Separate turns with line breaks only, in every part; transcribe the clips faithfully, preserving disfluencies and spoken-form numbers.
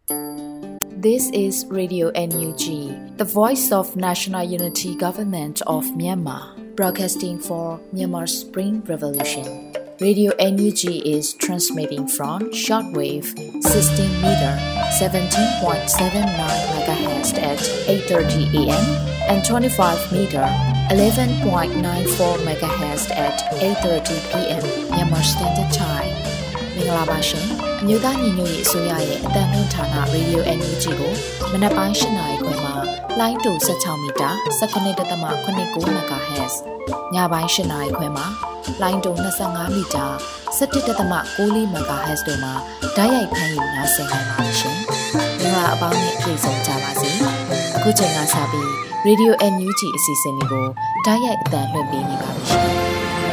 This is Radio N U G, the voice of National Unity Government of Myanmar, broadcasting for Myanmar's Spring Revolution. Radio N U G is transmitting from shortwave sixteen meter seventeen point seven nine megahertz at eight thirty a m and twenty-five meter eleven point nine four megahertz at eight thirty p m Myanmar Standard Time. မင်္ဂလာပါရှင်။မြို့သားညီညွတ်ရေးအစိုးရရဲ့အသံလွှင့်ဌာန Radio N U G ကိုမနက်ပိုင်း၈နာရီခွဲမှာလိုင်းတူ၁၆မီတာ၁၉.၇၉ MHz ညပိုင်း၈နာရီခွဲမှာလိုင်းတူ၂၅မီတာ၁၁.၉၄ MHz တို့မှာဓာတ်ရိုက်ဖမ်းယူနားဆင်နိုင်ပါတယ်ရှင်။မင်္ဂလာအပေါင်းနဲ့ပြည့်စုံကြပါစေ။အခုချိန်ကစပြီး Radio N U G အစီအစဉ်လေးကိုဓာတ်ရိုက်အသံလွှင့်ပေးနေပါပြီရှင်။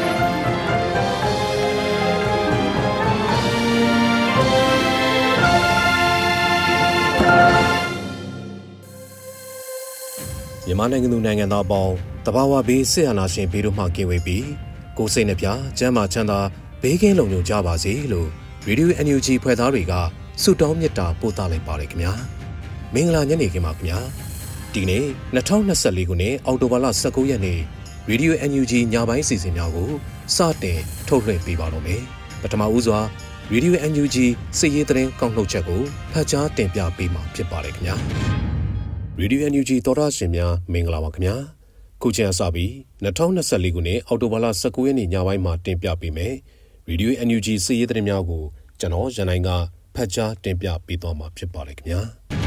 မြန်မာနိုင်ငံသူနိုင်ငံသားအပေါင်းတဘာဝဘေးစစ်အာဏာရှင်ဘေးတို့မှကင်းဝေးပြီးကိုယ်စိတ်နှပြကျန်းမာချမ်းသာဘေးကင်းလုံခြုံကြပါစေလို့ Radio N U G ဖွဲ့သားတွေကဆုတောင်းမေတ္တာပို့သလိုက်ပါတယ်ခင်ဗျာမင်္ဂလာညနေခင်းပါခင်ဗျာဒီနေ့၂၀၂၄ခုနှစ်အောက်တိုဘာလ၁၉ရက်နေ့ Radio N U G ညပိုင်းစီစဉ်များကိုစတင်ထုတ်လွှင့်ပေးပါတော့မယ်ပထမဦးစွာ Radio N U G စစ်ရေးသတင်းကောက်နှုတ်ချက်ကိုဖတ်ကြားတင်ပြပေးမှာဖြစ်ပါတယ်ခင်ဗျာRadio N U G တော်ရရှင်များမင်္ဂလာပါခင်ဗျာခုချိန်အစပြီး၂၀၂၄ခုနှစ်အောက်တိုဘာလ၁၉ရက်နေ့ညပိုင်းမှာတင်ပြပေးမယ် Radio N U G စစ်ရေးသတင်းများကိုကျွန်တော်ရန်နိုင်ကဖတ်ကြားတင်ပြပေးသွားမှာဖြစ်ပါတယ်ခင်ဗျာ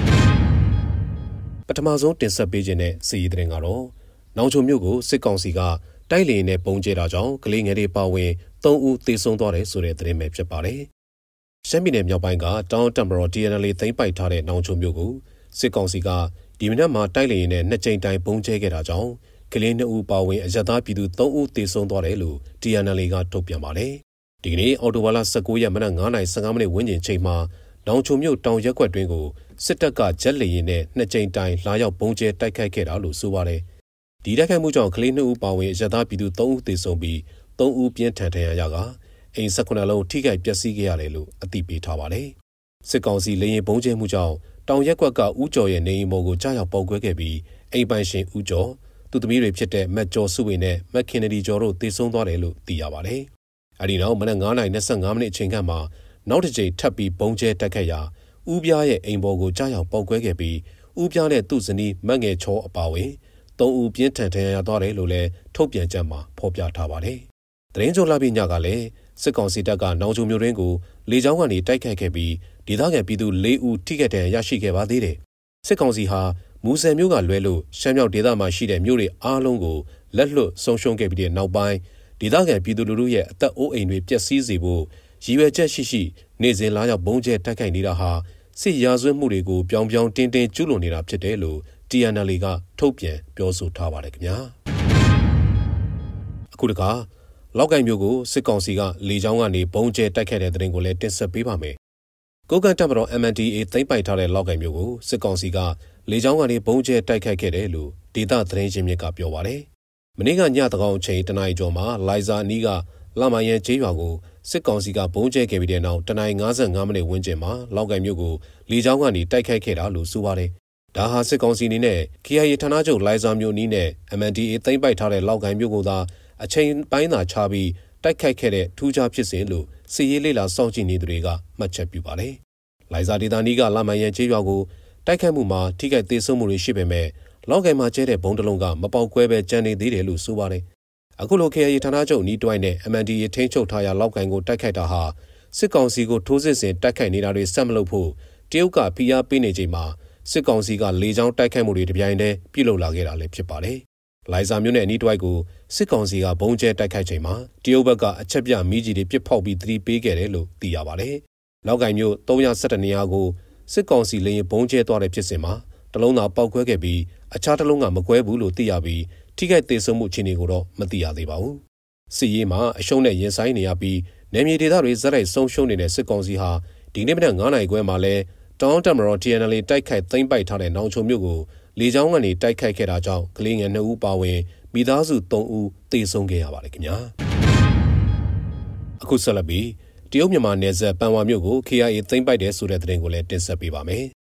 ပထမဆုံးတင်ဆက်ပေးခြင်းတဲ့စစ်ရေးသတင်းကတော့နောင်ချုံမြို့ကိုစစ်ကောင်စီကတိုက်လေနဲ့ပုံကျဲတာကြောင့်ကလေးငယ်တွေပါဝင်၃ဦးသေဆုံးသွားတယ်ဆိုတဲ့သတင်းပဲဖြစ်ပါတယ်ရှမ်းပြည်နယ်မြောက်ပိုင်းကတောင်တမတော် D N L သိမ်းပိုက်ထားတဲ့နောင်ချုံမြို့ကိုစစ်ကောင်စီကဒီမနက်မှာတိုက်လေနဲ့နှစ်ကြိမ်တိုင်ပုံကျဲခဲ့တာကြောင့်ကလေးနှစ်ဦးပါဝင်အရသာပြည်သူ၃ဦးသေဆုံးသွားတယ်လို့ D N L ကထုတ်ပြန်ပါတယ်။ဒီကနေ့အော်တိုဘာလ၁၉ရက်မနက်၅နာရီ၁၅မိနစ်ဝန်းကျင်ချိန်မှာနောင်ချုံမြို့တောင်ရက်ကွက်တွင်ကိုစစ်တပ်ကဂျက်လေယာဉ်နဲ့နှစ်ကြိမ်တိုင်လာရောက်ပုံကျဲတိုက်ခိုက်ခဲ့တာလို့ဆိုပါတယ်။ဒီတိုက်ခိုက်မှုကြောင့်ကလေးနှစ်ဦးပါဝင်အရသာပြည်သူ၃ဦးသေဆုံးပြီး၃ဦးပြင်းထန်ဒဏ်ရာရကအိမ်၁၈လုံးထိခိုက်ပျက်စီးခဲ့ရတယ်လို့အသိပေးထားပါတယ်။စစ်ကောင်စီလေယာဉ်ပုံကျဲမှုကြောင့်တောင်ရက်ကွက်ကဦးကျော်ရဲ့နေအိမ်ပေါ်ကိုကြားရောက်ပေါက်ကွဲခဲ့ပြီးအိမ်ပိုင်ရှင်ဦးကျော်သူသမီးတွေဖြစ်တဲ့မက်ကျော်စုဝေနဲ့မက်ခင်နဒီကျော်တို့သေဆုံးသွားတယ်လို့သိရပါတယ်။အဲဒီနောက်မနက်၅နာရီ၂၅မိနစ်အချိန်ခန့်မှာနောက်တစ်ကြိမ်ထပ်ပြီးပုံကျဲတက်ခဲ့ရာဦးပြားရဲ့အိမ်ပေါ်ကိုကြားရောက်ပေါက်ကွဲခဲ့ပြီးဦးပြားနဲ့သူ့ဇနီးမက်ငယ်ချောအပါဝင်၃ဦးပြင်းထန်ဒဏ်ရာရသွားတယ်လို့လည်းထုတ်ပြန်ချက်မှာဖော်ပြထားပါတယ်။သတင်းကြိုလာပြီးညကလည်းစစ်ကောင်စီတပ်ကနောင်ချုံမြို့ရင်းကိုလေကြောင်းကနေတိုက်ခိုက်ခဲ့ပြီးဒေသခံပြည်သူ၄ဦးထိခိုက်ဒဏ်ရာရရှိခဲ့ပါသေးတယ်။စစ်ကောင်စီဟာမူဆယ်မြို့ကလွဲလို့ရှမ်းမြောက်ဒေသမှာရှိတဲ့မြို့တွေအားလုံးကိုလက်လွတ်ဆုံးရှုံးခဲ့ပြီးတဲ့နောက်ပိုင်းဒေသခံပြည်သူလူထုရဲ့အသက်အိုးအိမ်တွေပျက်စီးစေဖို့ရည်ရွယ်ချက်ရှိရှိနေစဉ်လာရောက်ဘုံကျဲတိုက်ခိုက်နေတာဟာစစ်ရာဇဝတ်မှုတွေကိုပြောင်ပြောင်တင်းတင်းကျူးလွန်နေတာဖြစ်တယ်လို့ D N L ကထုတ်ပြန်ပြောဆိုထားပါတယ်ခင်ဗျာ။အခုတခါလောက်ကိုင်မြို့ကိုစစ်ကောင်စီကလေကြောင်းကနေဘုံကျဲတိုက်ခိုက်တဲ့တဲ့တင်ကိုလည်းတင်ဆက်ပေးပါမယ်။ကိုကန်တပ်မတော် M N D A သိမ်းပိုက်ထားတဲ့လောက်ကိုင်မြို့ကိုစစ်ကောင်စီကလေကြောင်းကနေဘုံကျဲတိုက်ခိုက်ခဲ့တယ်လို့ဒေသသတင်းရင်းမြစ်ကပြောပါတယ်။မနေ့ကညတကောင်အချိန်တနာရီကျော်မှာလိုင်ဇာနီးကလမယန်ကျေးရွာကိုစစ်ကောင်စီကဘုံကျဲခဲ့ပြီးတဲ့နောက်တနာရီ၅၅မိနစ်ဝန်းကျင်မှာလောက်ကိုင်မြို့ကိုလေကြောင်းကနေတိုက်ခိုက်ခဲ့တာလို့ဆိုပါတယ်။ဒါဟာစစ်ကောင်စီအနေနဲ့ K I A ဌာနချုပ်လိုင်ဇာမြို့နီးနဲ့ M N D A သိမ်းပိုက်ထားတဲ့လောက်ကိုင်မြို့ကိုသာအချိန်ပိုင်းသာခြားပြီးတိုက်ခိုက်ခဲ့တဲ့ထူးခြားဖြစ်စဉ်လို့စီရေးလေးလာစောင့်ကြည့်နေသူတွေကမှတ်ချက်ပြုပါတယ်။လိုင်ဇာဒေသနီးကလမန်ရန်ကျေးရွာကိုတိုက်ခိုက်မှုမှာထိခိုက်သေးဆုံးမှုတွေရှိပေမဲ့လောက်ကိုင်မှာကျဲတဲ့ဘုံတလုံးကမပေါက်ကွဲပဲကျန်နေသေးတယ်လို့ဆိုပါတယ်။အခုလို K I A ဌာနချုပ်နီးတွိုင်းနဲ့ M N D A ထိန်းချုပ်ထားရာလောက်ကိုင်ကိုတိုက်ခိုက်တာဟာစစ်ကောင်စီကိုထိုးစစ်ဆင်တိုက်ခိုက်နေတာတွေဆက်မလုပ်ဖို့တရုတ်ကဖိအားပေးနေချိန်မှာစစ်ကောင်စီကလေကြောင်းတိုက်ခိုက်မှုတွေတပြိုင်တည်းပြုလုပ်လာခဲ့တာလည်းဖြစ်ပါတယ်။လိုင်ဇာမြို့နယ်အနီးတွိုင်းကိုစစ်ကောင်စီကဘုံကျဲတိုက်ခိုက်ချိန်မှာတရုတ်ဘက်ကအချက်ပြမီးကြီးတွေပစ်ဖောက်ပြီးသတိပေးခဲ့တယ်လို့သိရပါတယ်။လောက်ကိုင်မြို့၃၁၁နေရာကိုစစ်ကောင်စီလေယာဉ်ဘုံကျဲသွားတဲ့ဖြစ်စဉ်မှာတလုံးသာပောက်ကွဲခဲ့ပြီးအခြားတလုံးကမကွဲဘူးလို့သိရပြီးထိခိုက်သေးဆုံးမှုအခြေအနေကိုတော့မသိရသေးပါဘူး။စစ်ရေးမှာအရှုံးနဲ့ရင်ဆိုင်နေရပြီးနယ်မြေဒေသတွေဇက်တိုက်ဆုံးရှုံးနေတဲ့စစ်ကောင်စီဟာဒီနေ့မနက်၅နာရီခွဲမှာလဲတောင်တမတော် T N L တိုက်ခိုက်သိမ်းပိုက်ထားတဲ့နောင်ချုံမြို့ကိုလေကြောင်းကနေတိုက်ခိုက်ခဲ့တာကြောင့်ကလေးငယ်၂ဦးပါဝင်မိသားစု၃ဦးသေဆုံးခဲ့ရပါတယ်ခင်ဗျာ။အခုဆက်လက်ပြီးတရုတ်မြန်မာနယ်စပ်ပန်ဝါမြို့ကို K I A သိမ်းပိုက်တယ်ဆိုတဲ့သတင်းကိုလည်းတင်ဆက်ပေးပါမယ်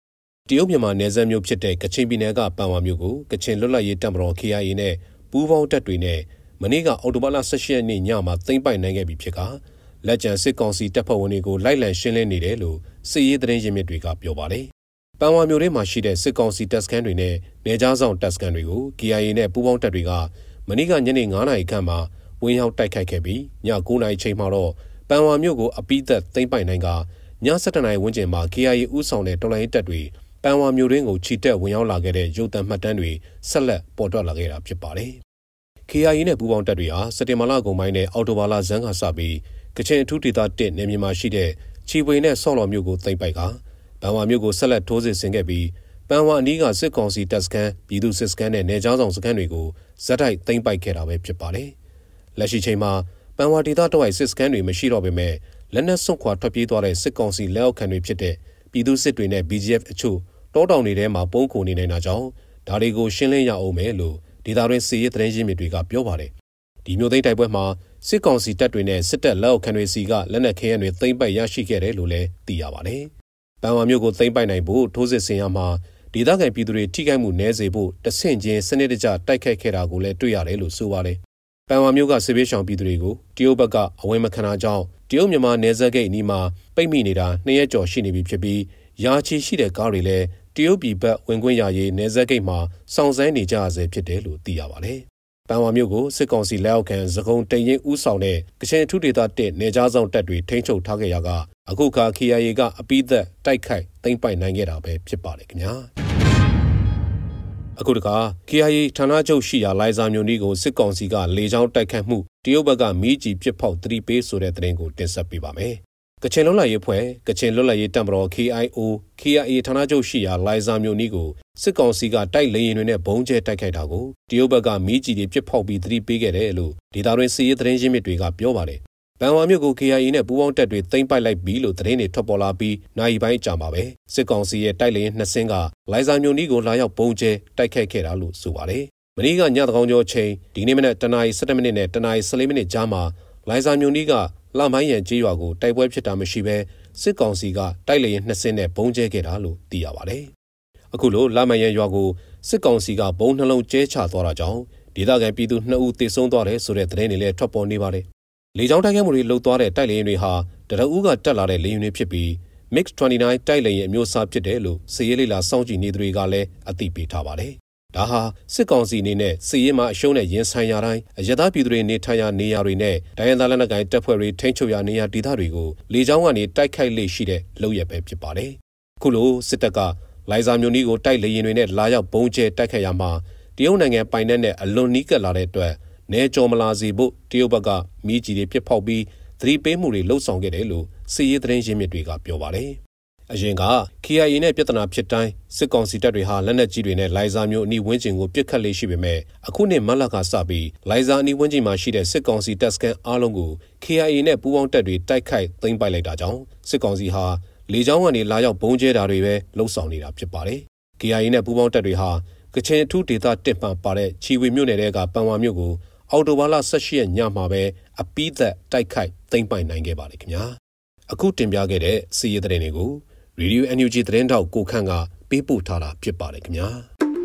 တရုတ်မြန်မာနယ်စပ်မြို့ဖြစ်တဲ့ကချင်ပြည်နယ်ကပန်ဝါမြို့ကိုကချင်လွတ်လပ်ရေးတပ်မတော် K I A နဲ့ပူးပေါင်းတပ်တွေနဲ့မနေ့ကအောက်တိုဘာလဆယ့်ရှစ်ရက်နေ့ညမှာသိမ်းပိုက်နိုင်ခဲ့ပြီဖြစ်ကလက်ကျန်စစ်ကောင်စီတပ်ဖွဲ့ဝင်တွေကိုလိုက်လံရှင်းလင်းနေတယ်လို့စစ်ရေးသတင်းရင်းမြစ်တွေကပြောပါတယ်။ပန်ဝါမြို့ထဲမှာရှိတဲ့စစ်ကောင်စီတပ်စခန်းတွေနဲ့နေကြားဆောင်တပ်စခန်းတွေကို K I A နဲ့ပူးပေါင်းတပ်တွေကမနေ့ကညနေငါးနာရီခန့်မှာဝင်ရောက်တိုက်ခိုက်ခဲ့ပြီးညကိုးနာရီချိန်မှာတော့ပန်ဝါမြို့ကိုအပိသက်သိမ်းပိုက်နိုင်ကညဆယ့်တစ်နာရီဝန်းကျင်မှာ K I A ဦးဆောင်တဲ့တော်လှန်ရေးတပ်တွေပန်ဝါမြို့ရင်းကိုချီတက်ဝင်ရောက်လာခဲ့တဲ့ရုပ်သံမှတ်တမ်းတွေဆက်လက်ပေါ်ထွက်လာခဲ့တာဖြစ်ပါတယ်။ K I A နဲ့ပူးပေါင်းတပ်တွေဟာစက်တင်ဘာလကုန်ပိုင်းနဲ့အောက်တိုဘာလဇန်းကစပြီးကချင်အထူးဒေသတစ်နယ်မြေမှာရှိတဲ့ချီပွေနဲ့ဆော့လော်မြို့ကိုသိမ်းပိုက်ကပန်ဝါမြို့ကိုဆက်လက်ထိုးစစ်ဆင်ခဲ့ပြီးပန်ဝါအနီးကစစ်ကောင်စီတပ်စခန်းပြည်သူစစ်စခန်းနဲ့နယ်ကြားဆောင်စခန်းတွေကိုဇက်တိုက်သိမ်းပိုက်ခဲ့တာပဲဖြစ်ပါတယ်။လက်ရှိချိန်မှာပန်ဝါဒေသတဝိုက်စစ်စခန်းတွေမရှိတော့ပေမဲ့လက်နက်စွန့်ခွာထွက်ပြေးသွားတဲ့စစ်ကောင်စီလက်အောက်ခံတွေဖြစ်တဲ့ပြည်သူစစ်တွေနဲ့ B G F အချို့တောတောင်တွေထဲမှာပုံခုန်နေနေတာကြောင့်ဒါတွေကိုရှင်းလင်းရအောင်မယ်လို့ဒေသတွင်းစစ်ရေးသတင်းရင်းမြစ်တွေကပြောပါတယ်။ဒီမျိုးသိမ်းတိုက်ပွဲမှာစစ်ကောင်စီတပ်တွေနဲ့စစ်တပ်လက်အောက်ခံတွေစီကလက်နက်ခဲယမ်းတွေသိမ်းပိုက်ရရှိခဲ့တယ်လို့လည်းသိရပါတယ်။ပန်ဝါမြို့ကိုသိမ်းပိုက်နိုင်ဖို့ထိုးစစ်ဆင်ရမှာဒေသခံပြည်သူတွေထိခိုက်မှုနည်းစေဖို့တဆင့်ချင်းစနစ်တကျတိုက်ခိုက်ခဲ့တာကိုလည်းတွေ့ရတယ်လို့ဆိုပါတယ်။ပန်ဝါမြို့ကစစ်ဘေးရှောင်ပြည်သူတွေကိုတရုတ်ဘက်ကအဝယ်မခံတာကြောင့်တရုတ်မြန်မာနယ်စပ်ဂိတ်အနီးမှာပိတ်မိနေတာနှစ်ရက်ကျော်ရှိနေပြီဖြစ်ပြီးရာချီရှိတဲ့ကားတွေလည်းတရုတ်ပြည်ဘက်ဝင်ခွင့်ရရေးနယ်စပ်ဂိတ်မှာစောင့်ဆိုင်းနေကြရဆဲဖြစ်တယ်လို့သိရပါတယ်။ပန်ဝါမြို့ကိုစစ်ကောင်စီလက်အောက်ခံစကုံတိန်ရင်ဦးဆောင်တဲ့ကချင်အထူးဒေသတစ်နေကြားဆောင်တပ်တွေထိန်းချုပ်ထားခဲ့ရာကအခုခါ K I A ကအပိသက်တိုက်ခိုက်သိမ်းပိုက်နိုင်ခဲ့တာပဲဖြစ်ပါတယ်ခင်ဗျာ။အခုတခါ K I A ဌာနချုပ်ရှိရာလိုင်ဇာမြို့နီးကိုစစ်ကောင်စီကလေကြောင်းတိုက်ခတ်မှုတရုတ်ဘက်ကမီးကြီးပစ်ဖောက်သတိပေးဆိုတဲ့သတင်းကိုတင်ဆက်ပေးပါမယ်။ကချင်လွတ်လပ်ရေးဖွဲ့ကချင်လွတ်လပ်ရေးတပ်မတော် K I O K I A ဌာနချုပ်ရှိရာလိုင်ဇာမြို့နီးကိုစစ်ကောင်စီကတိုက်လေယာဉ်တွေနဲ့ဘုံကျဲတိုက်ခိုက်တာကိုတရုတ်ဘက်ကမီးကြီးတွေပစ်ဖောက်ပြီးသတိပေးခဲ့တယ်လို့ဒေသတွင်းစစ်ရေးသတင်းရင်းမြစ်တွေကပြောပါတယ်။ပန်ဝါမြို့ကို K I A နဲ့ပူးပေါင်းတပ်တွေသိမ်းပိုက်လိုက်ပြီလို့သတင်းတွေထွက်ပေါ်လာပြီးနိုင်ပိုင်းကြာမှာပဲစစ်ကောင်စီရဲ့တိုက်လေယာဉ်နှစ်စင်းကလိုင်ဇာမြို့နီးကိုလာရောက်ဘုံကျဲတိုက်ခိုက်ခဲ့တာလို့ဆိုပါတယ်။မနေ့ကညသကောင်ကျော်ချိန်ဒီနေ့မနက်တနာရီဆယ့်တစ်မိနစ်နဲ့တနာရီဆယ့်လေးမိနစ်ကြားမှာလိုင်ဇာမြို့နီးကလမိုင်းရန်ကျေးရွာကိုတိုက်ပွဲဖြစ်တာမရှိဘဲစစ်ကောင်စီကတိုက်လေယာဉ်နှစ်စင်းနဲ့ဘုံကျဲခဲ့တာလို့သိရပါတယ်။အခုလိုလမိုင်းရန်ရွာကိုစစ်ကောင်စီကဘုံနှလုံးကျဲချသွားတာကြောင့်ဒေသခံပြည်သူနှစ်ဦးသေဆုံးသွားတယ်ဆိုတဲ့သတင်းတွေလည်းထွက်ပေါ်နေပါတယ်။လေကြောင်းတိုက်ခိုက်မှုတွေလုပ်သွားတဲ့တိုက်လေယာဉ်တွေဟာတရအူးကတက်လာတဲ့လေယာဉ်တွေဖြစ်ပြီး မစ် ၂၉ တိုက်လေယာဉ်အမျိုးအစားဖြစ်တယ်လို့စစ်ရေးလေ့လာစောင့်ကြည့်နေသူတွေကလည်းအသိပေးထားပါတယ်။ဒါဟာစစ်ကောင်စီအနေနဲ့စစ်ရေးမှာအရှုံးနဲ့ရင်ဆိုင်ရာတိုင်းအရသာပြည်သူတွေနေထိုင်ရာနေရာတွေနဲ့ဒိုင်ယန်သားလက်နက်ကိုင်တပ်ဖွဲ့တွေထိန်းချုပ်ရာနေရာဒေသတွေကိုလေကြောင်းကနေတိုက်ခိုက်လေ့ရှိတဲ့လုပ်ရပဲဖြစ်ပါတယ်။အခုလိုစစ်တပ်ကလိုင်ဇာမြို့နီးကိုတိုက်လေယာဉ်တွေနဲ့လာရောက်ဘုံကျဲတိုက်ခိုက်ရမှာတရုတ်နိုင်ငံပိုင်နက်နဲ့အလွန်နီးကပ်လာတဲ့အတွက်နေကြော်မလာစေဖို့တရုတ်ဘက်ကမီးကြီးတွေပစ်ဖောက်ပြီးသတိပေးမှုတွေလှုံ့ဆော်ခဲ့တယ်လို့စစ်ရေးသတင်းရင်းမြစ်တွေကပြောပါတယ်။အရင်က K I A နဲ့ပြဿနာဖြစ်တိုင်းစစ်ကောင်စီတပ်တွေဟာလက်နက်ကြီးတွေနဲ့လိုင်ဇာမြို့အနီးဝန်းကျင်ကိုပစ်ခတ်လေ့ရှိပေမဲ့အခုနှစ်မတ်လကစပြီးလိုင်ဇာအနီးဝန်းကျင်မှာရှိတဲ့စစ်ကောင်စီတပ်စခန်းအားလုံးကို K I A နဲ့ပူးပေါင်းတပ်တွေတိုက်ခိုက်သိမ်းပိုက်လိုက်တာကြောင့်စစ်ကောင်စီဟာလေကြောင်းကနေလာရောက်ဘုံကျဲတာတွေပဲလှုံ့ဆော်နေတာဖြစ်ပါတယ်။ K I A နဲ့ပူးပေါင်းတပ်တွေဟာကချင်အထူးဒေသတစ်မှပါတဲ့ချီဝေမြို့နယ်ကပန်ဝါမြို့ကိုအော်တိုဘာလဆယ့်ရှစ်ရက်ညမှာပဲအပိသက်တိုက်ခိုက်သိမ်းပိုက်နိုင်ခဲ့ပါတယ်ခင်ဗျာ။အခုတင်ပြခဲ့တဲ့စီးရီးသတင်းတွေကိုRadio N U G သတင်းတောက်ကိုခန့်ကပေးပို့ထားတာဖြစ်ပါတယ်ခင်ဗျာ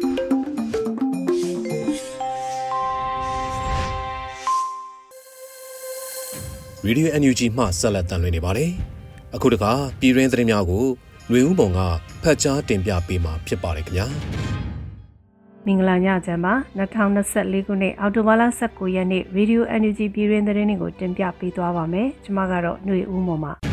။ Radio N U G မှဆက်လက်တင်ပြနေပါတယ်။အခုတခါပြည်တွင်းသတင်းများကိုຫນွေဦးပုံကဖတ်ကြားတင်ပြပေးမှာဖြစ်ပါတယ်ခင်ဗျာ။
မင်္ဂလာညချမ်းပါ၂၀၂၄ခုနှစ်အောက်တိုဘာလ၁၉ရက်နေ့ Radio N U G ပြည်တွင်းသတင်းတွေကိုတင်ပြပေးသွားပါမယ်။ကျွန်မကတော့ຫນွေဦးပုံပါ။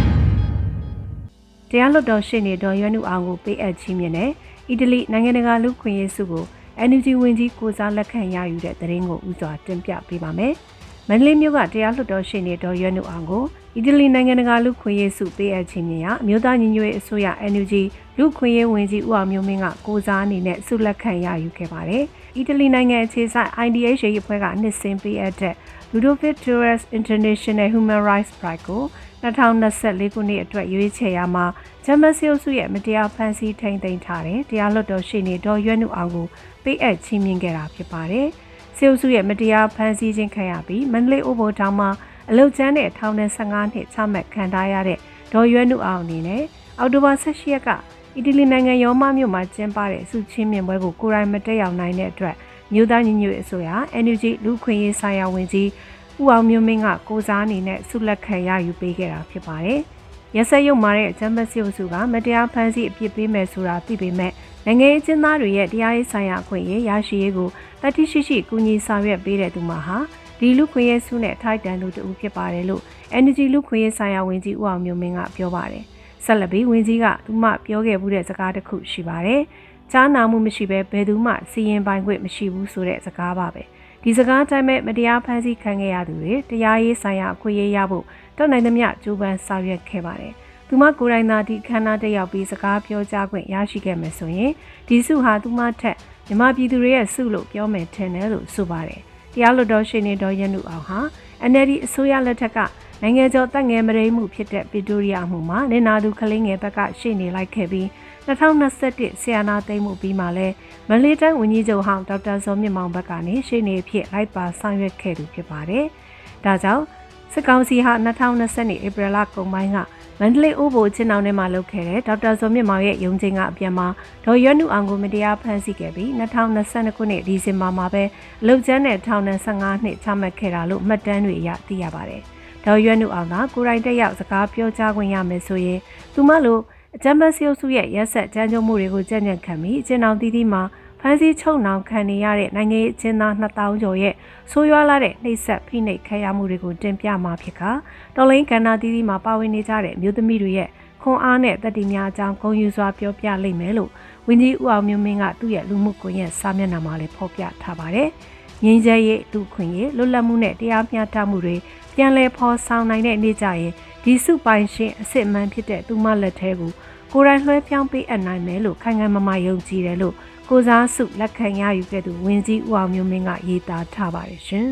တရားလွှတ်တော်ရှေ့နေဒေါ်ရွန်းနုအောင်ကိုပေးအပ်ချီးမြှင့်တဲ့အီတလီနိုင်ငံတကာလူ့ခွင့်ရေးဆုကို N U G ဝန်ကြီးကိုစားလက်ခံရယူတဲ့သတင်းကိုဥစွာတင်ပြပေးပါမယ်။မန္တလေးမြို့ကတရားလွှတ်တော်ရှေ့နေဒေါ်ရွန်းနုအောင်ကိုအီတလီနိုင်ငံတကာလူ့ခွင့်ရေးဆုပေးအပ်ချီးမြှင့်ရာအမျိုးသားညီညွတ်ရေးအစိုးရ N U G လူ့ခွင့်ရေးဝန်ကြီးဦးအောင်မျိုးမင်းကကိုစားအနေနဲ့ဆုလက်ခံရယူခဲ့ပါတယ်။အီတလီနိုင်ငံအခြေစိုက် I D H A အဖွဲ့ကနှစ်စဉ်ပေးအပ်တဲ့ Ludovic Torres International Human Rights Prize ကို၂၀၂၄ခုနှစ်အတွက်ရွေးချယ်ရမှာဂျမတ်စီအုပ်စုရဲ့မတရားဖန်ဆီးထိန်းသိမ်းထားတဲ့တရားလွှတ်တော်ရှေ့နေဒေါ်ရွန်းနုအောင်ကိုပေးအပ်ချီးမြှင့်ခဲ့တာဖြစ်ပါတယ်။စီအုပ်စုရဲ့မတရားဖန်ဆီးခြင်းခံရပြီးမန္တလေးအိုဘိုတောင်မှာအလုတ်ကျန်းတဲ့ထောင်နဲ့၁၅နှစ်ချမှတ်ခံထားရတဲ့ဒေါ်ရွန်းနုအောင်အနေနဲ့အောက်တိုဘာ၁၈ရက်ကအီတလီနိုင်ငံရောမမြို့မှာကျင်းပတဲ့စုချင်းမြင့်ပွဲကိုကိုယ်တိုင်မတက်ရောက်နိုင်တဲ့အတွက်မြို့သားညီညွတ်အစိုးရ N U G လူခွင့်ရေးဆိုင်ရာဝန်ကြီးဦးအောင်မျိုးမင်းကကိုစားအနေနဲ့ဆုလက်ခံရယူပေးခဲ့တာဖြစ်ပါတယ်။ရက်စက်ရုံမာတဲ့အကြမ်းဖက်စစ်အုပ်စုကမတရားဖမ်းဆီးအပြစ်ပေးမယ်ဆိုတာသိပေမဲ့နိုင်ငံရေးကျင်းသားတွေရဲ့တရားရေးဆိုင်ရာအခွင့်အရေးရရှိရေးကိုတတိရှိရှိကူညီဆောင်ရွက်ပေးတဲ့သူမှာဟာဒီလူခွင့်ရေးဆုနဲ့ထိုက်တန်သူတူဖြစ်ပါတယ်လို့ N U G လူခွင့်ရေးဆိုင်ရာဝန်ကြီးဦးအောင်မျိုးမင်းကပြောပါတယ်။ဆက်လက်ပြီးဝန်ကြီးကသူမှပြောခဲ့မှုတဲ့စကားတစ်ခုရှိပါတယ်။ကြားနာမှုမရှိဘဲဘယ်သူမှစီရင်ပိုင်ခွင့်မရှိဘူးဆိုတဲ့စကားပါပဲ။ဒီစကားတိုင်းမဲ့မတရားဖမ်းဆီးခံခဲ့ရသူတွေတရားရေးဆိုင်ရာအခွင့်အရေးရဖို့တက်နိုင်သမျှကြိုးပမ်းဆောင်ရွက်ခဲ့ပါတယ်။သူမကိုယ်တိုင်သာဒီခန္ဓာတက်ရောက်ပြီးစကားပြောကြားခွင့်ရရှိခဲ့မယ်ဆိုရင်ဒီစုဟာသူမထက်မြမပြည်သူတွေရဲ့စုလို့ပြောမယ်ထင်တယ်လို့ဆိုပါတယ်။တရားလွှတ်တော်ရှင်နေတော်ရန်သူအောင်ဟာ N L D အစိုးရလက်ထက်ကနိုင်ငံကျော်တပ်ငယ်မရိမှုဖြစ်တဲ့ဗစ်တိုးရီယာမှုမှာနေနာသူကလေးငယ်ဘက်ကရှေ့နေလိုက်ခဲ့ပြီး၂၀၂၁ဆီယနာသိမ်းမှုပြီးမှလဲမလေးတိုင်းဝန်ကြီးချုပ်ဟောင်းဒေါက်တာဇော်မြင့်မောင်ဘက်ကနေရှေ့နေဖြစ်လိုက်ပါဆောင်ရွက်ခဲ့သူဖြစ်ပါတယ်။ဒါကြောင့်စစ်ကောင်စီဟာ၂၀၂၂ဧပြီလကုန်ပိုင်းကမန္တလေးအိုးဘိုချင်းအောင်ထဲမှာလုပ်ခဲ့တဲ့ဒေါက်တာဇော်မြင့်မောင်ရဲ့ရုံးချင်းကအပြန်မှာဒေါ်ရွတ်နုအောင်ကိုမတရားဖမ်းဆီးခဲ့ပြီး၂၀၂၂ခုနှစ်ဒီဇင်ဘာမှာပဲအလုပ်ကျန်းတဲ့ထောင်ဒဏ်၁၅နှစ်ချမှတ်ခဲ့တာလို့မှတ်တမ်းတွေအရသိရပါတယ်။ဒေါ်ရွတ်နုအောင်ကကိုယ်တိုင်တက်ရောက်စကားပြောကြားခွင့်ရမယ်ဆိုရင်သူမလိုအကြမ်းဖက်စစ်အုပ်စုရဲ့ရက်စက်ကြမ်းကြုတ်မှုတွေကိုကြံ့ကြံ့ခံပြီးအကျဉ်းအောင်တီးတီးမှာဖမ်းဆီးချုပ်နှောင်ခံနေရတဲ့နိုင်ငံရေးအကျဉ်းသားနှစ်သောင်းကျော်ရဲ့ဆိုးရွားလာတဲ့နှိပ်စက်ဖိနှိပ်ခံရမှုတွေကိုတင်ပြမှာဖြစ်ကတော်လိုင်းကဏ္ဍတီးတီးမှာပါဝင်နေကြတဲ့မြို့သမီးတွေရဲ့ခွန်အားနဲ့တတိများအကြောင်းဂုဏ်ယူစွာပြောပြလိမ့်မယ်လို့ဝန်ကြီးဦးအောင်မျိုးမင်းကသူ့ရဲ့လူမှုကွန်ရက်စာမျက်နှာမှာလည်းဖော်ပြထားပါတယ်။ငြိမ်းချမ်းရေးလူခွင့်ရေးလွတ်လပ်မှုနဲ့တရားမျှတမှုတွေပြန်လည်ဖော်ဆောင်နိုင်တဲ့နေ့ကျရင်ဒီစုပိုင်ရှင်အစစ်အမှန်ဖြစ်တဲ့သူမလက်ထဲကိုကိုယ်တိုင်လွှဲပြောင်းပေးအပ်နိုင်မယ်လို့ခိုင်ခိုင်မာမာယုံကြည်တယ်လို့ကိုစားစုလက်ခံရယူခဲ့သူဝန်ကြီးဦးအောင်မျိုးမင်းကရေးသားထားပါတယ်ရှင်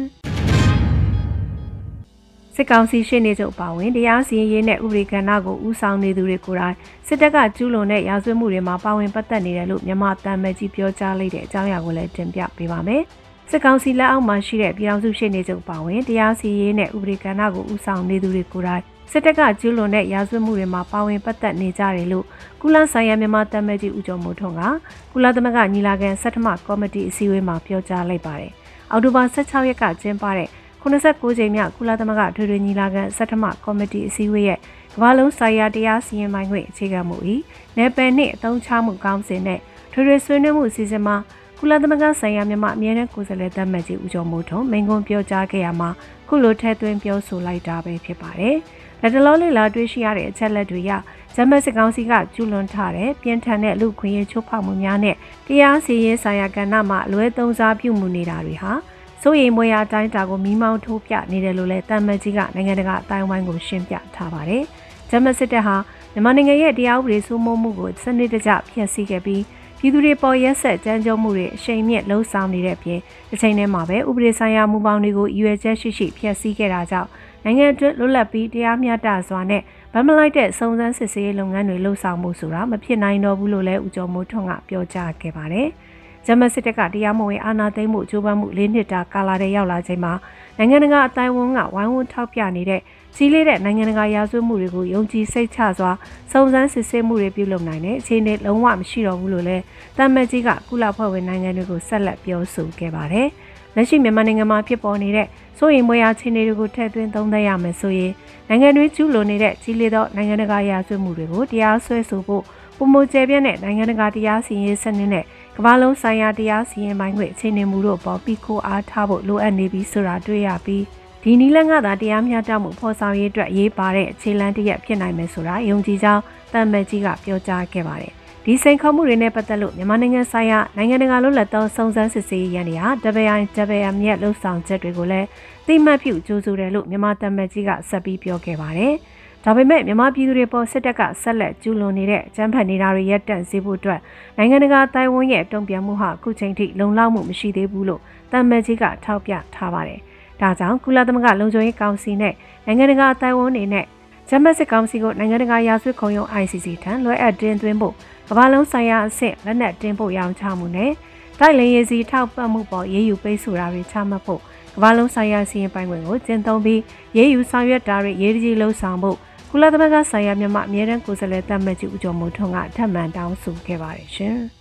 ။စစ်ကောင်စီရှေ့နေချုပ်ပါဝင်တရားစီရင်ရေးနဲ့ဥပဒေကဏ္ဍကိုဦးဆောင်နေသူတွေကိုယ်တိုင်စစ်တပ်ကကျူးလွန်တဲ့ရာဇဝတ်မှုတွေမှာပါဝင်ပတ်သက်နေတယ်လို့မြန်မာတမ်းမကြီးပြောကြားလိုက်တဲ့အကြောင်းအရာကိုလည်းတင်ပြပေးပါမယ်။စစ်ကောင်စီလက်အောက်မှာရှိတဲ့ပြည်ထောင်စုရှေ့နေချုပ်ပါဝင်တရားစီရင်ရေးနဲ့ဥပဒေကဏ္ဍကိုဦးဆောင်နေသူတွေကိုယ်တိုင်စစ်တပ်ကကျူးလွန်တဲ့ရာဇဝတ်မှုတွေမှာပါဝင်ပတ်သက်နေကြတယ်လို့ကုလဆိုင်ရာမြန်မာတမန်ကြီးဦးကျော်မိုးထွန်းကကုလသမဂ္ဂညီလာခံဆဋ္ဌမကော်မတီအစည်းအဝေးမှာပြောကြားလိုက်ပါတယ်။အောက်တိုဘာ၁၆ရက်ကကျင်းပတဲ့ခုနှစ်ကိုးကြိမ်မြောက်ကုလသမဂ္ဂထွေထွေညီလာခံဆဋ္ဌမကော်မတီအစည်းအဝေးရဲ့ကမ္ဘာလုံးဆိုင်ရာတရားစီရင်ပိုင်ခွင့်အခြေခံမူ၏နယ်ပယ်နှင့်အသုံးချမှုကောင်းစဉ်နဲ့ထွေထွေဆွေးနွေးမှုအစီအစဉ်မှာကုလသမဂ္ဂဆိုင်ရာမြန်မာအမြဲတမ်းကိုယ်စားလှယ်တမန်ကြီးဦးကျော်မိုးထွန်းမိန့်ခွန်းပြောကြားခဲ့ရမှာခုလိုထည့်သွင်းပြောဆိုလိုက်တာပဲဖြစ်ပါတယ်။လက်တလုံးလေးလာတွေ့ရှိရတဲ့အချက်လက်တွေရဂျမတ်စစ်ကောင်စီကကျူးလွန်ထားတဲ့ပြင်းထန်တဲ့လူခွင့်ရေးချိုးဖောက်မှုများနဲ့တရားစီရင်ဆိုင်ရာကဏ္ဍမှာအလွဲသုံးစားပြုမှုနေတာတွေဟာစိုးရိမ်မွေရာအတိုင်းတာကိုမိမောင်းထိုးပြနေတယ်လို့လည်းတမန်ကြီးကနိုင်ငံတကာအတိုင်းအဝိုင်းကိုရှင်းပြထားပါတယ်။ဂျမတ်စစ်တပ်ဟာမြန်မာနိုင်ငံရဲ့တရားဥပဒေစိုးမိုးမှုကိုစနစ်တကျဖျက်ဆီးခဲ့ပြီးပြည်သူတွေပေါ်ရက်ဆက်ကြမ်းကြုတ်မှုတွေအရှိန်မြင့်လှုံ့ဆော်နေတဲ့အပြင်တစ်ချိန်တည်းမှာပဲဥပဒေဆိုင်ရာမူပေါင်းတွေကိုရွေချက်ရှိရှိဖျက်ဆီးခဲ့တာကြောင့်နိုင်ငံအတွင်းလွတ်လပ်ပြီးတရားမျှတစွာနဲ့ဗမလိုက်တဲ့စုံစမ်းစစ်ဆေးရေးလုပ်ငန်းတွေလှုပ်ဆောင်မှုဆိုတာမဖြစ်နိုင်တော့ဘူးလို့လည်းဦးကျော်မိုးထွန်းကပြောကြားခဲ့ပါတယ်။ဂျမတ်စစ်တပ်ကတရားမဝင်အာဏာသိမ်းမှုကြိုးပမ်းမှုလေးနှစ်တာကာလတည်းရောက်လာချိန်မှာနိုင်ငံတကာအတိုင်းအဝန်ကဝိုင်းဝန်းထောက်ပြနေတဲ့ကြီးလေးတဲ့နိုင်ငံတကာရာဇဝတ်မှုတွေကိုယုံကြည်စိတ်ချစွာစုံစမ်းစစ်ဆေးမှုတွေပြုလုပ်နိုင်တဲ့အခြေအနေလုံးဝမရှိတော့ဘူးလို့လည်းတမန်ကြီးကကုလဖွဲ့ဝင်နိုင်ငံတွေကိုဆက်လက်ပြောဆိုခဲ့ပါတယ်။လက်ရှိမြန်မာနိုင်ငံမှာဖြစ်ပေါ်နေတဲ့စိုးရိမ်မွေရာအခြေအနေတွေကိုထည့်သွင်းသုံးသပ်ရမယ်ဆိုရင်နိုင်ငံတွင်းကျူးလွန်နေတဲ့ကြီးလေးသောနိုင်ငံတကာရာဇဝတ်မှုတွေကိုတရားစွဲဆိုဖို့ပုံမကျဲပြန့်တဲ့နိုင်ငံတကာတရားစီရင်ရေးစနစ်နဲ့ကမ္ဘာလုံးဆိုင်ရာတရားစီရင်ပိုင်းခွင့်အခြေအနေမူတို့ပေါ်ပြီးခိုးအားထားဖို့လိုအပ်နေပြီဆိုတာတွေ့ရပြီးဒီနီလန်ကသာတရားမျှတမှုဖော်ဆောင်ရေးအတွက်ရေးပါတဲ့အခြေလမ်းတစ်ရပ်ဖြစ်နိုင်မယ်ဆိုတာယုံကြည်ကြောင်းတမန်ကြီးကပြောကြားခဲ့ပါတယ်။ဒီစိန်ခေါ်မှုတွေနဲ့ပတ်သက်လို့မြန်မာနိုင်ငံဆိုင်ရာနိုင်ငံတကာလွတ်လပ်သောစုံစမ်းစစ်ဆေးရေးရန်တွေက W I W M ရဲ့လှုပ်ဆောင်ချက်တွေကိုလည်းသိမှတ်ပြုကြိုးဆိုတယ်လို့မြန်မာတမန်ကြီးကဆက်ပြီးပြောခဲ့ပါတယ်။ဒါပေမဲ့မြန်မာပြည်သူတွေပေါ်စစ်တပ်ကဆက်လက်ကျူးလွန်နေတဲ့အကြမ်းဖက်နေတာတွေရပ်တန့်စေဖို့အတွက်နိုင်ငံတကာတိုင်ဝမ်ရဲ့တုံ့ပြန်မှုဟာအခုချိန်ထိလုံလောက်မှုမရှိသေးဘူးလို့တမန်ကြီးကထောက်ပြထားပါတယ်။ဒါကြောင့်ကုလသမဂ္ဂလုံခြုံရေးကောင်စီနဲ့နိုင်ငံတကာတိုင်ဝမ်နေနဲ့ဂျမတ်စစ်ကောင်စီကိုနိုင်ငံတကာရာဇဝတ်ခုံရုံး I C C ထံလွှဲအပ်တင်သွင်းဖို့ကမ္ဘာလုံးဆိုင်ရာအဆင့်လက်နက်တင်ဖို့ရောင်းချမှုနဲ့တိုက်လင်ရေးစီထောက်ပံ့မှုပေါ်ရေးယူပိတ်ဆိုတာတွေချမှတ်ဖို့ကမ္ဘာလုံးဆိုင်ရာစီရင်ပိုင်ခွင့်ကိုကျင့်သုံးပြီးရေးယူဆောင်ရွက်တာတွေရေးကြီးလှုံ့ဆော်ဖို့ကုလသမဂ္ဂဆိုင်ရာမြန်မာအမြဲတမ်းကိုယ်စားလှယ်တပ်မတ်ကြီးဦးကျော်မိုးထွန်းကထပ်မံတောင်းဆိုခဲ့ပါတယ်ရှင်။